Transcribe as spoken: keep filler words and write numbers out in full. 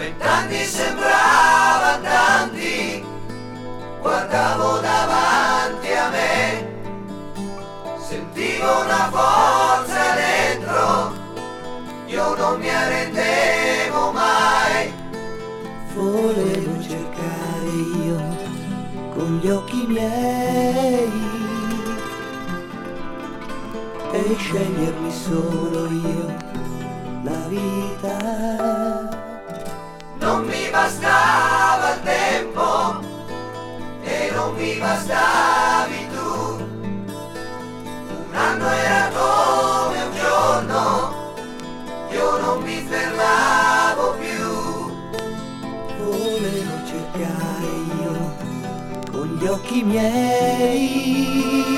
Vent'anni sembrava tanti, guardavo davanti a me, sentivo una forza dentro, io non mi arrendevo mai. Volevo cercare io con gli occhi miei e scegliermi solo io la vita. Non mi bastava il tempo e non mi bastavi tu. Un anno era come un giorno, io non mi fermavo più. Volevo cercare io con gli occhi miei